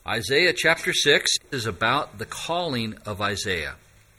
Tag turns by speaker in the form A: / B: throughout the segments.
A: Isaiah chapter 6 is about the calling of Isaiah.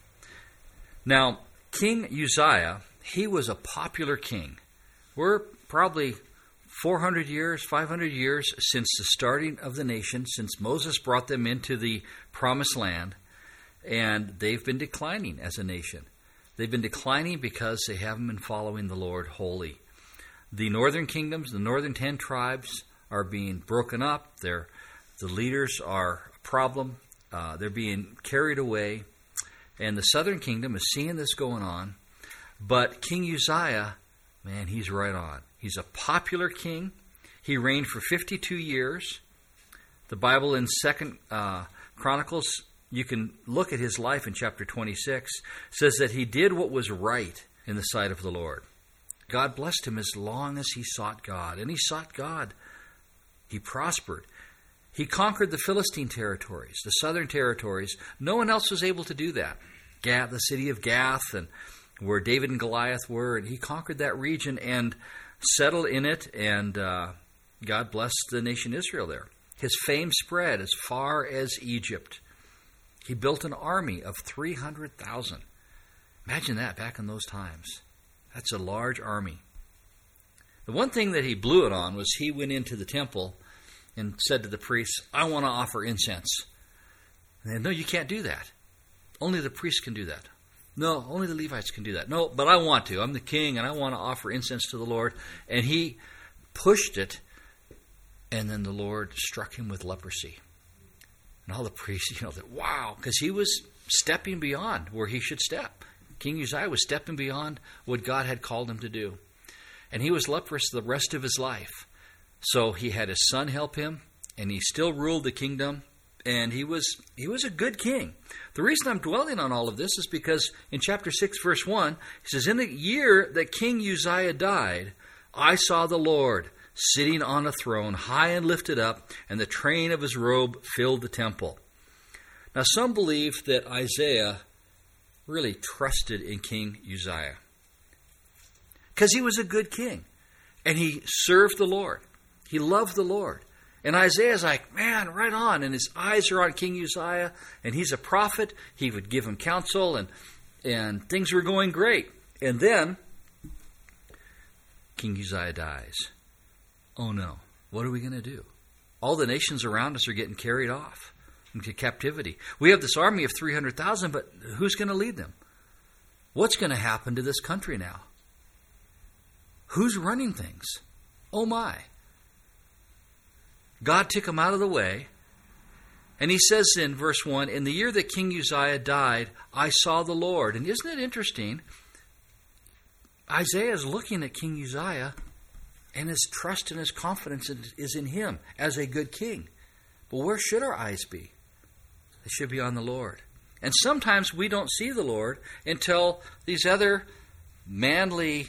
A: Now, King Uzziah, he was a popular king. We're probably 400 years, 500 years since the starting of the nation, since Moses brought them into the promised land, and they've been declining as a nation. They've been declining because they haven't been following the Lord wholly. The northern kingdoms, the northern 10 tribes, are being broken up. The leaders are a problem. They're being carried away. And the southern kingdom is seeing this going on. But King Uzziah, man, he's right on. He's a popular king. He reigned for 52 years. The Bible in 2 Chronicles, you can look at his life in chapter 26, says that he did what was right in the sight of the Lord. God blessed him as long as he sought God. And he sought God. He prospered. He conquered the Philistine territories, the southern territories. No one else was able to do that. The city of Gath, and where David and Goliath were, and he conquered that region and settled in it, and God blessed the nation Israel there. His fame spread as far as Egypt. He built an army of 300,000. Imagine that back in those times. That's a large army. The one thing that he blew it on was he went into the temple and said to the priests, I want to offer incense. And they said, no, you can't do that. Only the priests can do that. No, only the Levites can do that. No, but I want to. I'm the king, and I want to offer incense to the Lord. And he pushed it, and then the Lord struck him with leprosy. And all the priests, wow, because he was stepping beyond where he should step. King Uzziah was stepping beyond what God had called him to do. And he was leprous the rest of his life. So he had his son help him, and he still ruled the kingdom, and he was a good king. The reason I'm dwelling on all of this is because in chapter 6, verse 1, he says, in the year that King Uzziah died, I saw the Lord sitting on a throne, high and lifted up, and the train of his robe filled the temple. Now, some believe that Isaiah really trusted in King Uzziah because he was a good king, and he served the Lord. He loved the Lord. And Isaiah's like, man, right on. And his eyes are on King Uzziah, and he's a prophet. He would give him counsel, and things were going great. And then King Uzziah dies. Oh no, what are we going to do? All the nations around us are getting carried off into captivity. We have this army of 300,000, but who's going to lead them? What's going to happen to this country now? Who's running things? Oh my. God took him out of the way, and he says in verse 1, in the year that King Uzziah died, I saw the Lord. And isn't it interesting? Isaiah is looking at King Uzziah, and his trust and his confidence is in him as a good king. But where should our eyes be? They should be on the Lord. And sometimes we don't see the Lord until these other manly,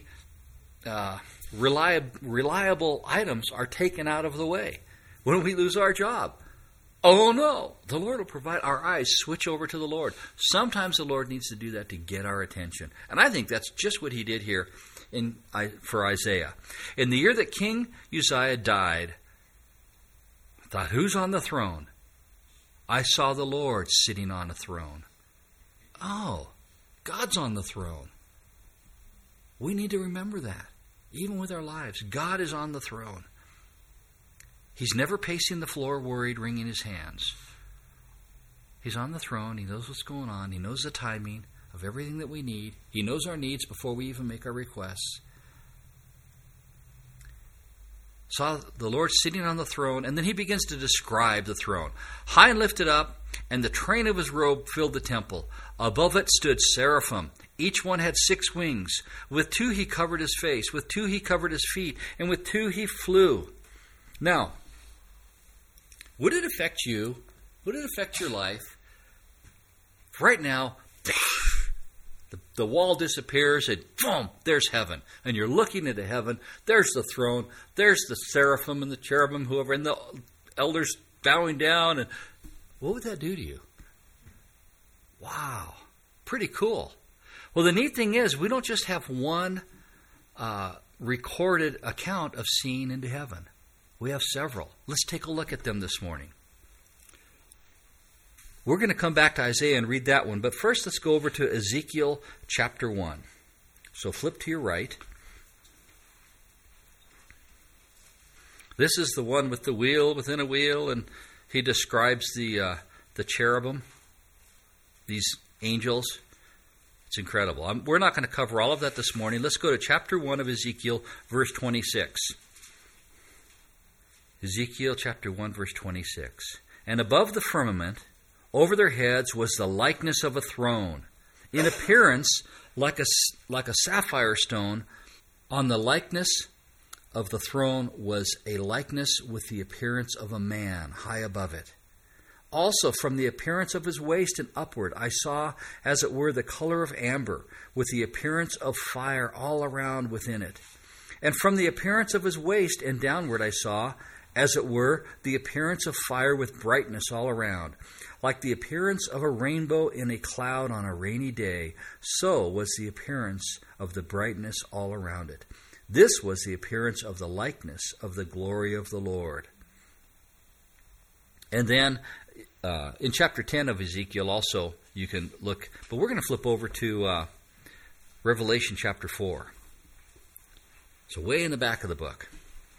A: reliable items are taken out of the way. When we lose our job, oh no, the Lord will provide. Our eyes switch over to the Lord. Sometimes the Lord needs to do that to get our attention. And I think that's just what he did here for Isaiah. In the year that King Uzziah died, I thought, who's on the throne? I saw the Lord sitting on a throne. Oh, God's on the throne. We need to remember that. Even with our lives, God is on the throne. He's never pacing the floor worried, wringing his hands. He's on the throne. He knows what's going on. He knows the timing of everything that we need. He knows our needs before we even make our requests. Saw the Lord sitting on the throne, and then he begins to describe the throne. High and lifted up, and the train of his robe filled the temple. Above it stood seraphim. Each one had 6 wings. With 2 he covered his face. With 2 he covered his feet. And with 2 he flew. Now, would it affect you? Would it affect your life? Right now, the wall disappears and boom, there's heaven. And you're looking into heaven. There's the throne. There's the seraphim and the cherubim, whoever, and the elders bowing down. And what would that do to you? Wow, pretty cool. Well, the neat thing is, we don't just have one recorded account of seeing into heaven. We have several. Let's take a look at them this morning. We're going to come back to Isaiah and read that one. But first, let's go over to Ezekiel chapter 1. So flip to your right. This is the one with the wheel within a wheel, and he describes the cherubim, these angels. It's incredible. We're not going to cover all of that this morning. Let's go to chapter 1 of Ezekiel, verse 26. Ezekiel chapter 1, verse 26. And above the firmament, over their heads, was the likeness of a throne, in appearance like a sapphire stone. On the likeness of the throne was a likeness with the appearance of a man high above it. Also from the appearance of his waist and upward I saw, as it were, the color of amber, with the appearance of fire all around within it. And from the appearance of his waist and downward I saw, as it were, the appearance of fire with brightness all around. Like the appearance of a rainbow in a cloud on a rainy day, so was the appearance of the brightness all around it. This was the appearance of the likeness of the glory of the Lord. And then in chapter 10 of Ezekiel also you can look, but we're going to flip over to Revelation chapter 4. So way in the back of the book.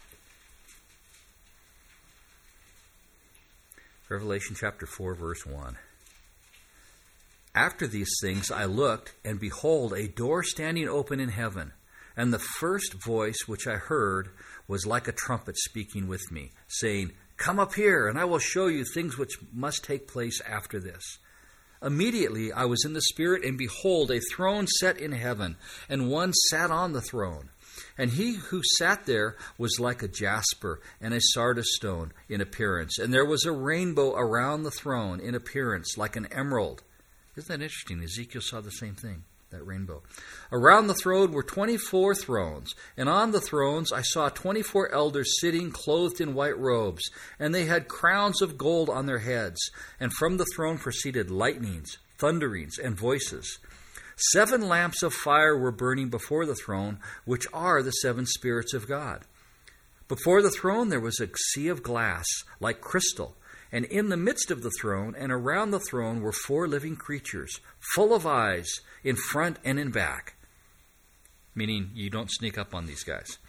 A: Revelation chapter 4, verse 1. After these things I looked, and behold, a door standing open in heaven. And the first voice which I heard was like a trumpet speaking with me, saying, Come up here, and I will show you things which must take place after this. Immediately I was in the Spirit, and behold, a throne set in heaven, and one sat on the throne. And he who sat there was like a jasper and a sardis stone in appearance. And there was a rainbow around the throne in appearance like an emerald. Isn't that interesting? Ezekiel saw the same thing, that rainbow. Around the throne were 24 thrones. And on the thrones I saw 24 elders sitting clothed in white robes. And they had crowns of gold on their heads. And from the throne proceeded lightnings, thunderings, and voices. 7 lamps of fire were burning before the throne, which are the 7 spirits of God. Before the throne there was a sea of glass, like crystal, and in the midst of the throne and around the throne were 4 living creatures, full of eyes, in front and in back. Meaning you don't sneak up on these guys.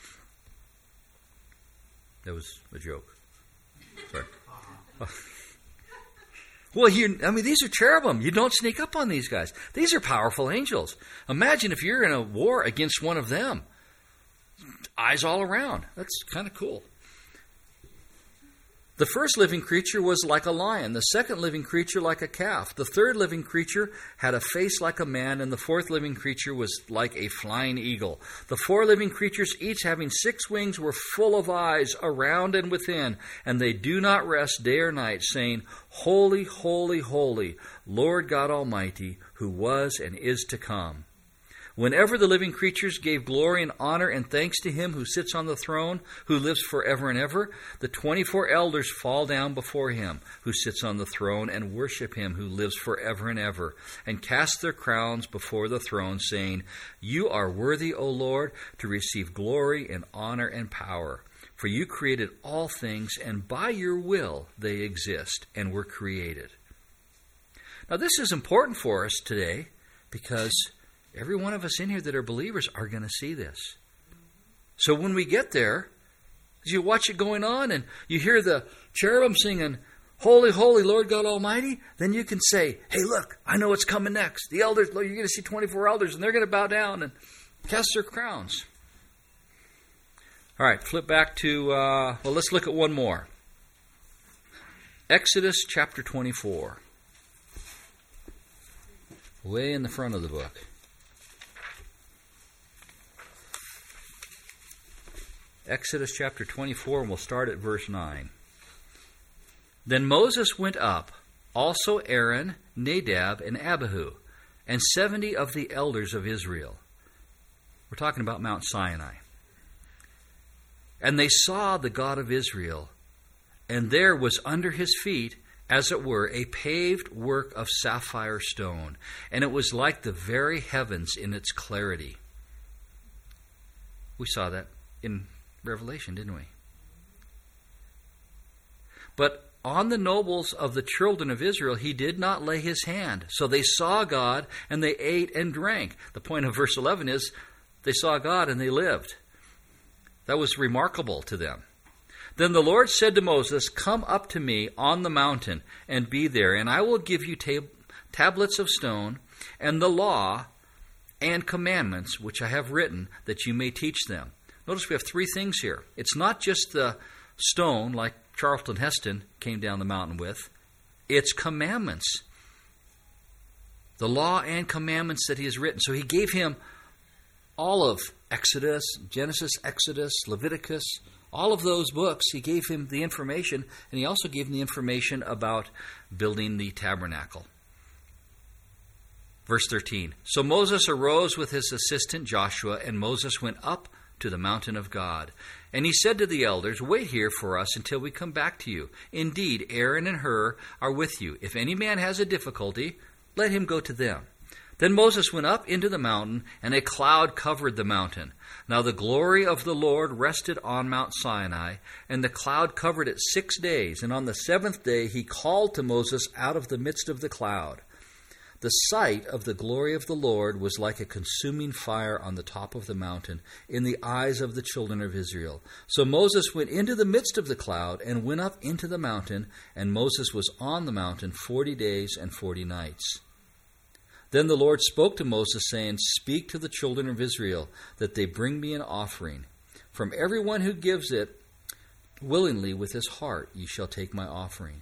A: That was a joke. Sorry. Well, these are cherubim. You don't sneak up on these guys. These are powerful angels. Imagine if you're in a war against one of them. Eyes all around. That's kind of cool. The first living creature was like a lion, the second living creature like a calf. The third living creature had a face like a man, and the fourth living creature was like a flying eagle. The 4 living creatures, each having 6 wings, were full of eyes around and within, and they do not rest day or night, saying, Holy, holy, holy, Lord God Almighty, who was and is to come. Whenever the living creatures gave glory and honor and thanks to him who sits on the throne, who lives forever and ever, the 24 elders fall down before him who sits on the throne and worship him who lives forever and ever, and cast their crowns before the throne, saying, You are worthy, O Lord, to receive glory and honor and power. For you created all things, and by your will they exist and were created. Now this is important for us today because every one of us in here that are believers are going to see this. So when we get there, as you watch it going on and you hear the cherubim singing, Holy, holy, Lord God Almighty, then you can say, hey, look, I know what's coming next. The elders, you're going to see 24 elders, and they're going to bow down and cast their crowns. All right, flip back to, let's look at one more. Exodus chapter 24. Way in the front of the book. Exodus chapter 24, and we'll start at verse 9. Then Moses went up, also Aaron, Nadab, and Abihu, and 70 of the elders of Israel. We're talking about Mount Sinai. And they saw the God of Israel, and there was under his feet, as it were, a paved work of sapphire stone, and it was like the very heavens in its clarity. We saw that in Revelation, didn't we? But on the nobles of the children of Israel he did not lay his hand. So they saw God, and they ate and drank. The point of verse 11 is they saw God and they lived. That was remarkable to them. Then the Lord said to Moses, "Come up to me on the mountain and be there, and I will give you tablets of stone and the law and commandments which I have written, that you may teach them." Notice we have three things here. It's not just the stone like Charlton Heston came down the mountain with. It's commandments. The law and commandments that he has written. So he gave him all of Exodus, Genesis, Exodus, Leviticus, all of those books. He gave him the information, and he also gave him the information about building the tabernacle. Verse 13, "So Moses arose with his assistant Joshua, and Moses went up to the mountain of God. And he said to the elders, 'Wait here for us until we come back to you. Indeed, Aaron and Hur are with you. If any man has a difficulty, let him go to them.' Then Moses went up into the mountain, and a cloud covered the mountain. Now the glory of the Lord rested on Mount Sinai, and the cloud covered it 6 days. And on the 7th day he called to Moses out of the midst of the cloud. The sight of the glory of the Lord was like a consuming fire on the top of the mountain in the eyes of the children of Israel. So Moses went into the midst of the cloud and went up into the mountain, and Moses was on the mountain 40 days and 40 nights. Then the Lord spoke to Moses, saying, 'Speak to the children of Israel, that they bring me an offering. From everyone who gives it willingly with his heart, ye shall take my offering.'"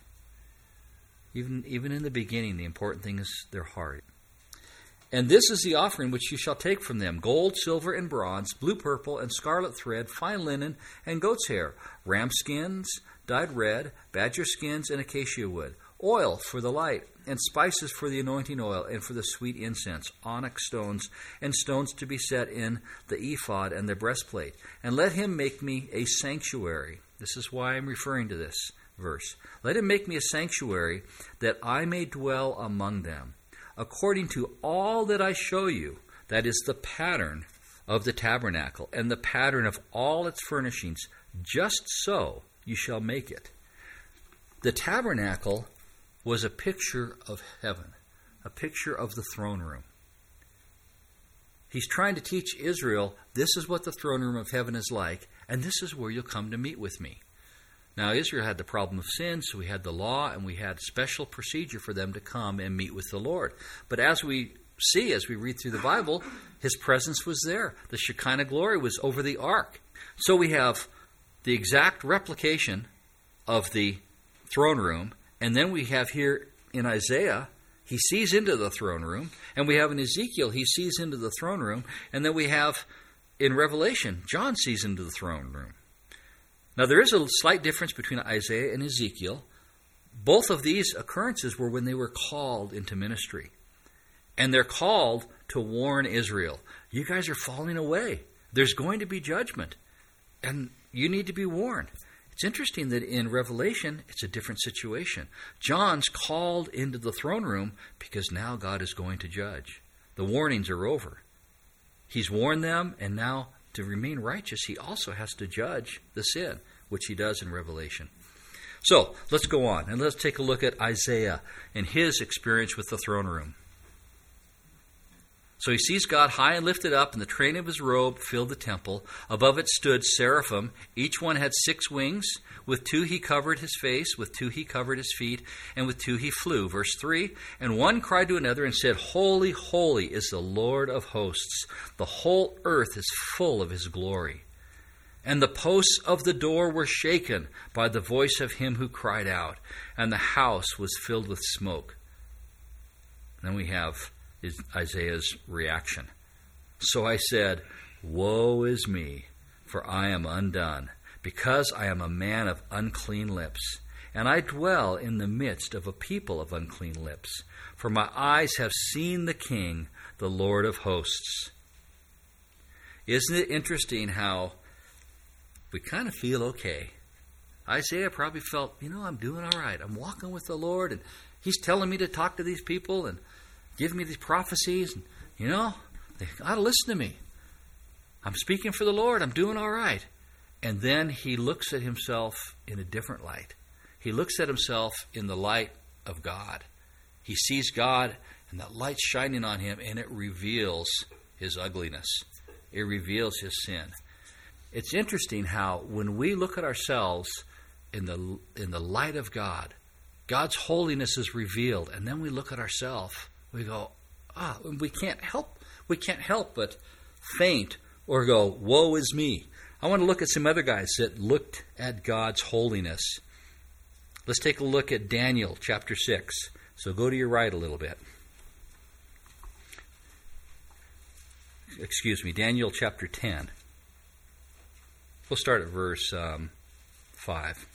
A: Even in the beginning, the important thing is their heart. "And this is the offering which you shall take from them: gold, silver, and bronze, blue, purple, and scarlet thread, fine linen, and goat's hair, ram skins dyed red, badger skins, and acacia wood, oil for the light, and spices for the anointing oil, and for the sweet incense, onyx stones, and stones to be set in the ephod and the breastplate. And let him make me a sanctuary." This is why I'm referring to this verse. "Let him make me a sanctuary, that I may dwell among them, according to all that I show you." That is the pattern of the tabernacle, and the pattern of all its furnishings. "Just so you shall make it." The tabernacle was a picture of heaven, a picture of the throne room. He's trying to teach Israel, this is what the throne room of heaven is like, and this is where you'll come to meet with me. Now, Israel had the problem of sin, so we had the law, and we had special procedure for them to come and meet with the Lord. But as we see, as we read through the Bible, his presence was there. The Shekinah glory was over the ark. So we have the exact replication of the throne room, and then we have here in Isaiah, he sees into the throne room, and we have in Ezekiel, he sees into the throne room, and then we have in Revelation, John sees into the throne room. Now, there is a slight difference between Isaiah and Ezekiel. Both of these occurrences were when they were called into ministry. And they're called to warn Israel. You guys are falling away. There's going to be judgment. And you need to be warned. It's interesting that in Revelation, it's a different situation. John's called into the throne room because now God is going to judge. The warnings are over. He's warned them, and now to remain righteous, he also has to judge the sin, which he does in Revelation. So, let's go on, and let's take a look at Isaiah and his experience with the throne room. So he sees God high and lifted up, and the train of his robe filled the temple. Above it stood seraphim. Each one had 6 wings. With 2 he covered his face, with 2 he covered his feet, and with 2 he flew. Verse 3, "And one cried to another and said, Holy, holy is the Lord of hosts. The whole earth is full of his glory. And the posts of the door were shaken by the voice of him who cried out, and the house was filled with smoke." Then we have Isaiah's reaction. "So I said, Woe is me, for I am undone, because I am a man of unclean lips, and I dwell in the midst of a people of unclean lips. For my eyes have seen the King, the Lord of hosts." Isn't it interesting how we kind of feel okay? Isaiah probably felt, I'm doing all right. I'm walking with the Lord, and he's telling me to talk to these people and give me these prophecies. And, they ought to listen to me. I'm speaking for the Lord. I'm doing all right. And then he looks at himself in a different light. He looks at himself in the light of God. He sees God, and that light's shining on him, and it reveals his ugliness. It reveals his sin. It's interesting how when we look at ourselves in the light of God, God's holiness is revealed, and then we look at ourselves, we go, we can't help but faint or go, woe is me. I want to look at some other guys that looked at God's holiness. Let's take a look at Daniel chapter 6. So go to your right a little bit. Daniel chapter 10. We'll start at verse 5.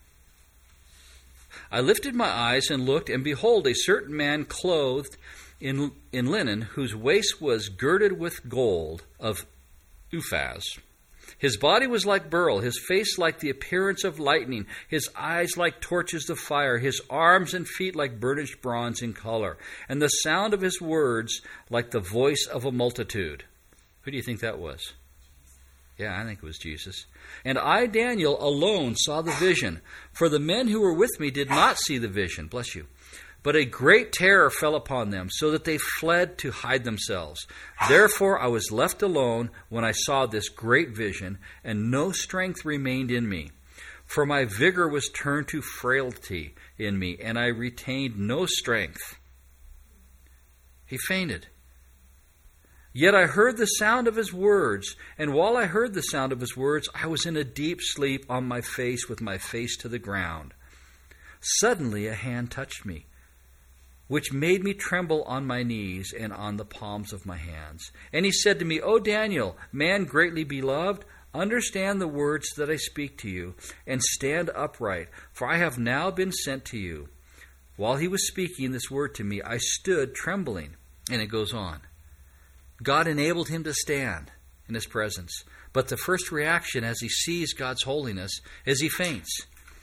A: I lifted my eyes and looked, and behold, a certain man clothed in linen, whose waist was girded with gold of Uphaz. His body was like beryl, his face like the appearance of lightning, his eyes like torches of fire, his arms and feet like burnished bronze in color, and the sound of his words like the voice of a multitude. Who do you think that was? Yeah, I think it was Jesus. And I, Daniel, alone saw the vision, for the men who were with me did not see the vision. Bless you. But a great terror fell upon them, so that they fled to hide themselves. Therefore I was left alone when I saw this great vision, and no strength remained in me. For my vigor was turned to frailty in me, and I retained no strength. He fainted. Yet I heard the sound of his words, and while I heard the sound of his words, I was in a deep sleep on my face, with my face to the ground. Suddenly a hand touched me, which made me tremble on my knees and on the palms of my hands. And he said to me, O Daniel, man greatly beloved, understand the words that I speak to you, and stand upright, for I have now been sent to you. While he was speaking this word to me, I stood trembling. And it goes on. God enabled him to stand in his presence. But the first reaction as he sees God's holiness is he faints.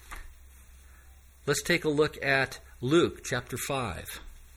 A: Let's take a look at Luke chapter 5.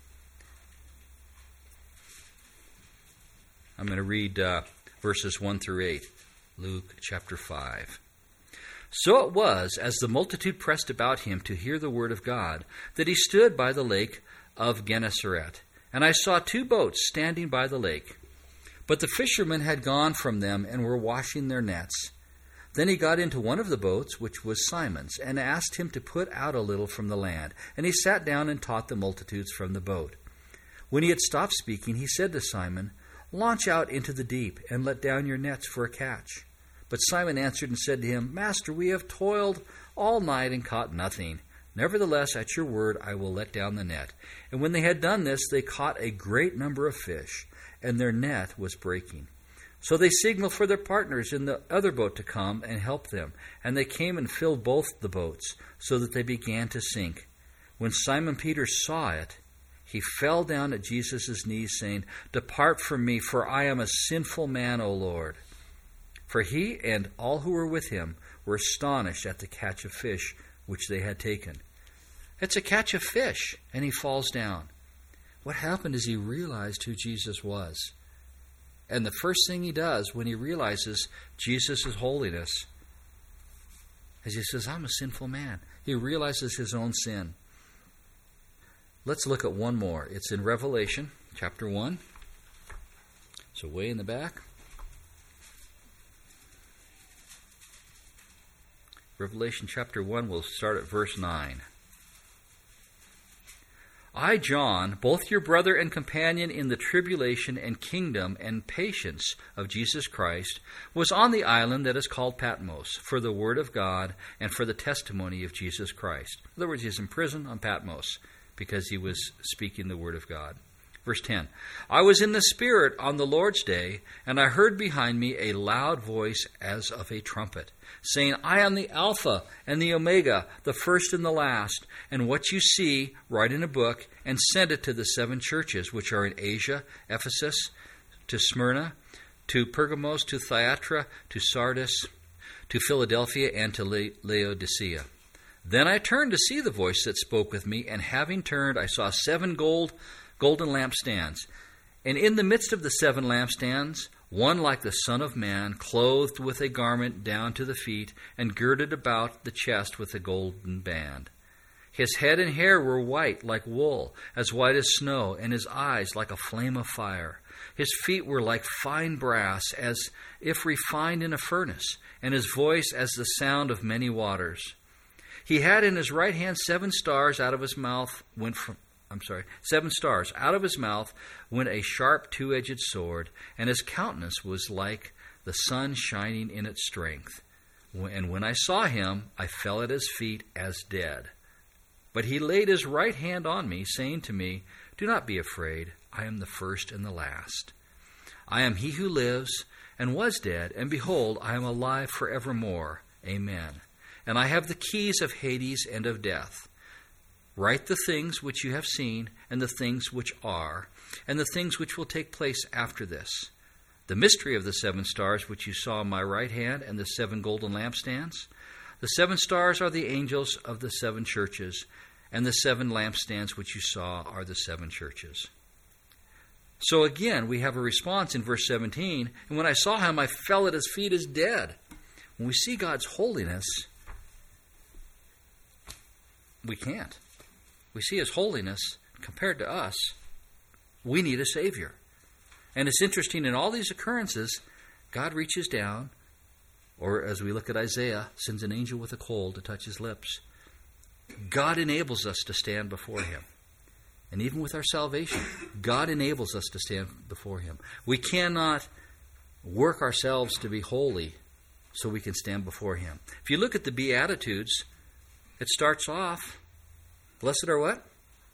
A: I'm going to read verses 1 through 8. Luke chapter 5. So it was, as the multitude pressed about him to hear the word of God, that he stood by the lake of Gennesaret. And I saw 2 boats standing by the lake. But the fishermen had gone from them and were washing their nets. Then he got into one of the boats, which was Simon's, and asked him to put out a little from the land. And he sat down and taught the multitudes from the boat. When he had stopped speaking, he said to Simon, Launch out into the deep, and let down your nets for a catch. But Simon answered and said to him, Master, we have toiled all night and caught nothing. Nevertheless, at your word, I will let down the net. And when they had done this, they caught a great number of fish, and their net was breaking. So they signaled for their partners in the other boat to come and help them. And they came and filled both the boats, so that they began to sink. When Simon Peter saw it, he fell down at Jesus' knees, saying, Depart from me, for I am a sinful man, O Lord. For he and all who were with him were astonished at the catch of fish which they had taken. It's a catch of fish, and he falls down. What happened is he realized who Jesus was. And the first thing he does when he realizes Jesus' holiness is he says, I'm a sinful man. He realizes his own sin. Let's look at one more. It's in Revelation chapter 1. So way in the back. Revelation chapter 1, we'll start at verse 9. I, John, both your brother and companion in the tribulation and kingdom and patience of Jesus Christ, was on the island that is called Patmos for the word of God and for the testimony of Jesus Christ. In other words, he was in prison on Patmos because he was speaking the word of God. Verse 10, I was in the Spirit on the Lord's day, and I heard behind me a loud voice as of a trumpet, saying, I am the Alpha and the Omega, the first and the last. And what you see, write in a book, and send it to the 7 churches which are in Asia, Ephesus, to Smyrna, to Pergamos, to Thyatira, to Sardis, to Philadelphia, and to Laodicea. Then I turned to see the voice that spoke with me, and having turned, I saw 7 golden lampstands. And in the midst of the 7 lampstands, one like the Son of Man, clothed with a garment down to the feet, and girded about the chest with a golden band. His head and hair were white like wool, as white as snow, and his eyes like a flame of fire. His feet were like fine brass, as if refined in a furnace, and his voice as the sound of many waters. He had in his right hand 7 stars. Out of his mouth went 7 stars. Out of his mouth went a sharp 2-edged sword, and his countenance was like the sun shining in its strength. And when I saw him, I fell at his feet as dead. But he laid his right hand on me, saying to me, "Do not be afraid. I am the first and the last. I am he who lives and was dead, and behold, I am alive forevermore. Amen. And I have the keys of Hades and of death. Write the things which you have seen, and the things which are, and the things which will take place after this. The mystery of the 7 stars which you saw in my right hand, and the 7 golden lampstands. The 7 stars are the angels of the 7 churches, and the 7 lampstands which you saw are the 7 churches." So again, we have a response in verse 17. And when I saw him, I fell at his feet as dead. When we see God's holiness, we can't. We see his holiness compared to us. We need a Savior. And it's interesting, in all these occurrences, God reaches down, or as we look at Isaiah, sends an angel with a coal to touch his lips. God enables us to stand before him. And even with our salvation, God enables us to stand before him. We cannot work ourselves to be holy so we can stand before him. If you look at the Beatitudes, it starts off, blessed are what?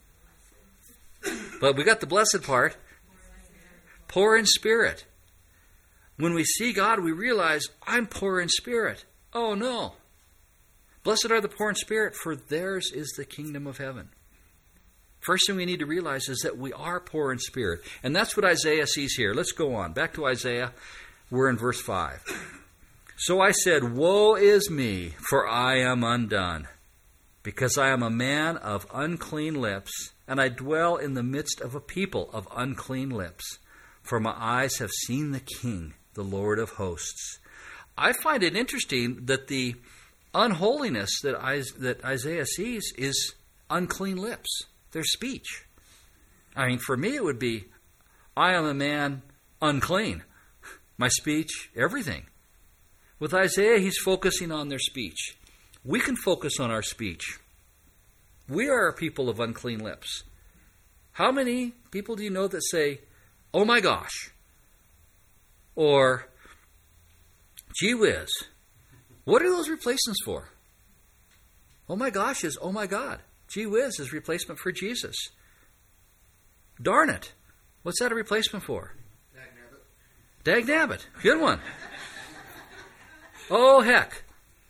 A: But we got the blessed part. Poor in spirit. When we see God, we realize, I'm poor in spirit. Oh no. Blessed are the poor in spirit, for theirs is the kingdom of heaven. First thing we need to realize is that we are poor in spirit. And that's what Isaiah sees here. Let's go on. Back to Isaiah. We're in verse 5. So I said, "Woe is me, for I am undone, because I am a man of unclean lips, and I dwell in the midst of a people of unclean lips. For my eyes have seen the King, the Lord of hosts." I find it interesting that the unholiness that Isaiah sees is unclean lips, their speech. I mean, for me it would be, I am a man unclean. My speech, everything. With Isaiah, he's focusing on their speech. We can focus on our speech. We are a people of unclean lips. How many people do you know that say, "Oh my gosh," or "Gee whiz"? What are those replacements for? Oh my gosh is oh my God. Gee whiz is replacement for Jesus. Darn it. What's that a replacement for? Dag nabbit. Good one. Oh heck.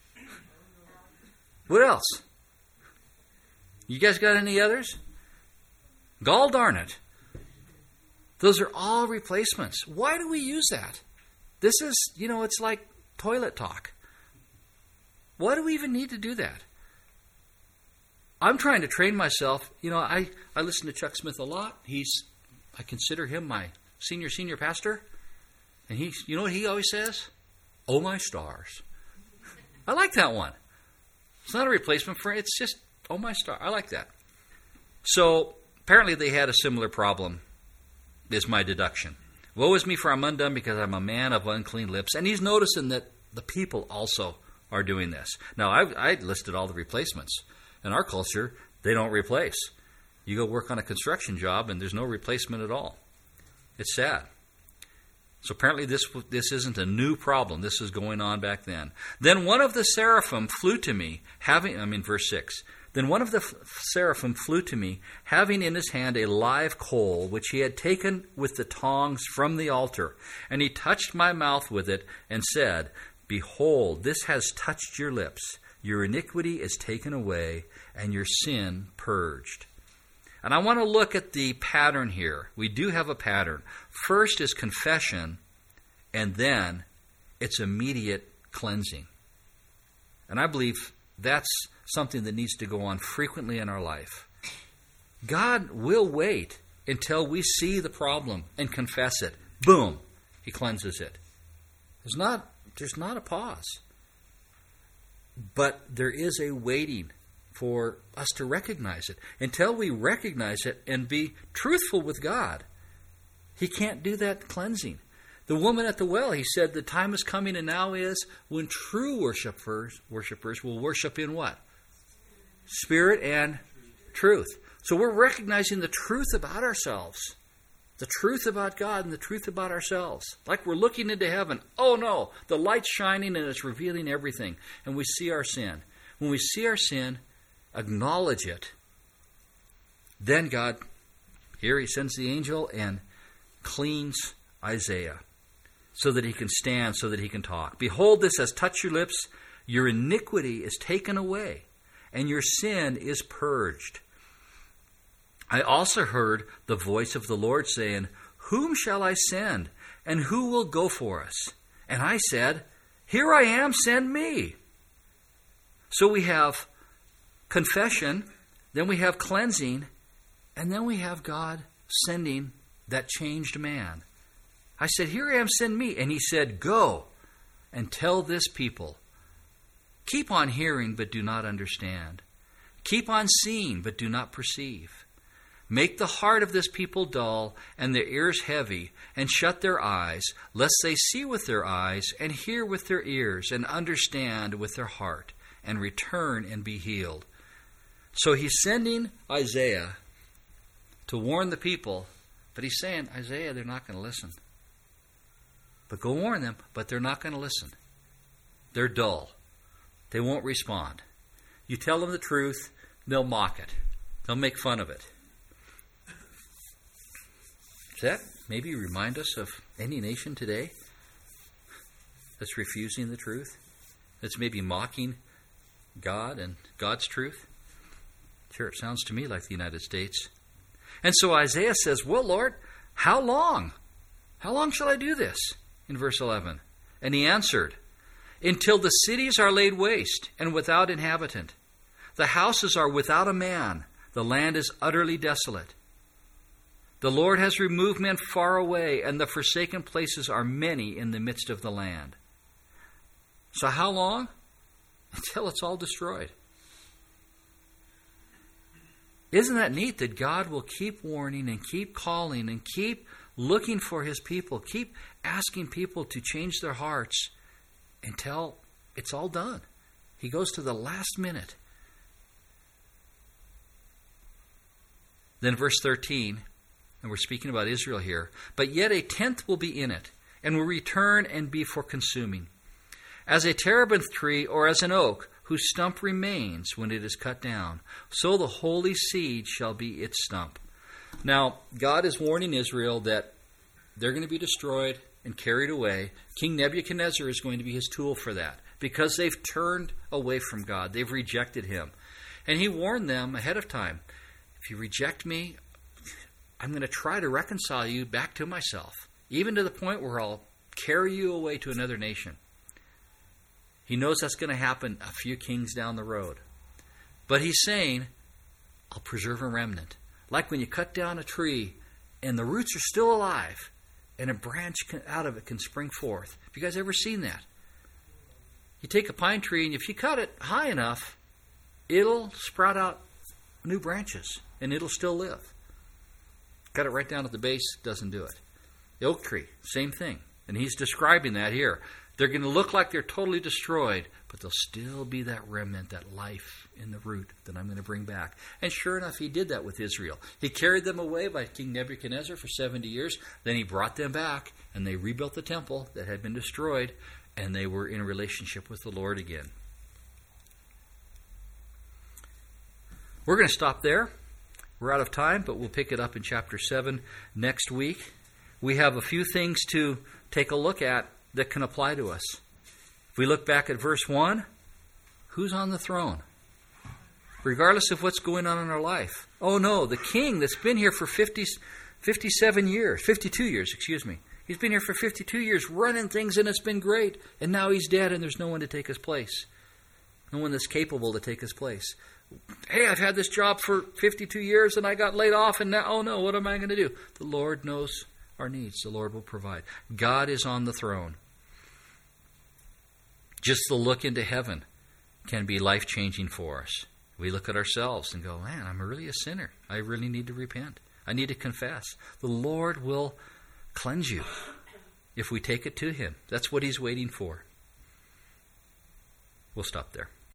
A: What else? You guys got any others? Gall darn it. Those are all replacements. Why do we use that? This is, it's like toilet talk. Why do we even need to do that? I'm trying to train myself. I listen to Chuck Smith a lot. I consider him my senior pastor. And you know what he always says? "Oh my stars." I like that one. It's not a replacement for it. It's just, "Oh my star." I like that. So apparently they had a similar problem, is my deduction. Woe is me, for I'm undone, because I'm a man of unclean lips. And he's noticing that the people also are doing this. Now, I listed all the replacements. In our culture, they don't replace. You go work on a construction job, and there's no replacement at all. It's sad. So apparently this isn't a new problem. This is going on back then. Then one of the seraphim flew to me, verse 6. Then one of the seraphim flew to me, having in his hand a live coal, which he had taken with the tongs from the altar. And he touched my mouth with it, and said, "Behold, this has touched your lips. Your iniquity is taken away, and your sin purged." And I want to look at the pattern here. We do have a pattern. First is confession, and then it's immediate cleansing. And I believe that's something that needs to go on frequently in our life. God will wait until we see the problem and confess it. Boom, he cleanses it. There's not a pause. But there is a waiting for us to recognize it. Until we recognize it and be truthful with God, He can't do that cleansing. The woman at the well, He said, the time is coming and now is when true worshipers will worship in what? Spirit and truth. So we're recognizing the truth about ourselves, the truth about God and the truth about ourselves. Like we're looking into heaven. Oh no, the light's shining and it's revealing everything. And we see our sin. When we see our sin, acknowledge it. Then God, here He sends the angel and cleans Isaiah so that he can stand, so that he can talk. Behold, this has touched your lips. Your iniquity is taken away, and your sin is purged. I also heard the voice of the Lord saying, whom shall I send, and who will go for us? And I said, here I am, send me. So we have confession, then we have cleansing, and then we have God sending that changed man. I said, here I am, send me. And He said, go and tell this people. Keep on hearing, but do not understand. Keep on seeing, but do not perceive. Make the heart of this people dull and their ears heavy, and shut their eyes, lest they see with their eyes and hear with their ears and understand with their heart and return and be healed. So He's sending Isaiah to warn the people, but He's saying, Isaiah, they're not going to listen. But go warn them, but they're not going to listen. They're dull. They won't respond. You tell them the truth, they'll mock it. They'll make fun of it. Does that maybe remind us of any nation today that's refusing the truth? That's maybe mocking God and God's truth? Sure, it sounds to me like the United States. And so Isaiah says, well, Lord, how long? How long shall I do this? In verse 11. And He answered, until the cities are laid waste and without inhabitant. The houses are without a man. The land is utterly desolate. The Lord has removed men far away, and the forsaken places are many in the midst of the land. So how long? Until it's all destroyed. Isn't that neat that God will keep warning and keep calling and keep looking for His people, keep asking people to change their hearts until it's all done. He goes to the last minute. Then verse 13, and we're speaking about Israel here, but yet a tenth will be in it, and will return and be for consuming. As a terebinth tree or as an oak, whose stump remains when it is cut down, so the holy seed shall be its stump. Now, God is warning Israel that they're going to be destroyed and carried away. King Nebuchadnezzar is going to be his tool for that, because they've turned away from God. They've rejected Him. And He warned them ahead of time, if you reject me, I'm going to try to reconcile you back to myself, even to the point where I'll carry you away to another nation. He knows that's going to happen a few kings down the road. But He's saying, I'll preserve a remnant. Like when you cut down a tree and the roots are still alive and a branch out of it can spring forth. Have you guys ever seen that? You take a pine tree and if you cut it high enough, it'll sprout out new branches and it'll still live. Cut it right down at the base, doesn't do it. The oak tree, same thing. And He's describing that here. They're going to look like they're totally destroyed, but there'll still be that remnant, that life in the root that I'm going to bring back. And sure enough, He did that with Israel. He carried them away by King Nebuchadnezzar for 70 years. Then He brought them back, and they rebuilt the temple that had been destroyed, and they were in a relationship with the Lord again. We're going to stop there. We're out of time, but we'll pick it up in chapter 7 next week. We have a few things to take a look at that can apply to us. If we look back at verse 1, who's on the throne? Regardless of what's going on in our life. Oh no, the king that's been here for 52 years. He's been here for 52 years running things and it's been great. And now he's dead and there's no one to take his place. No one that's capable to take his place. Hey, I've had this job for 52 years and I got laid off and now, oh no, what am I going to do? The Lord knows our needs. The Lord will provide. God is on the throne. Just the look into heaven can be life-changing for us. We look at ourselves and go, man, I'm really a sinner. I really need to repent. I need to confess. The Lord will cleanse you if we take it to Him. That's what He's waiting for. We'll stop there.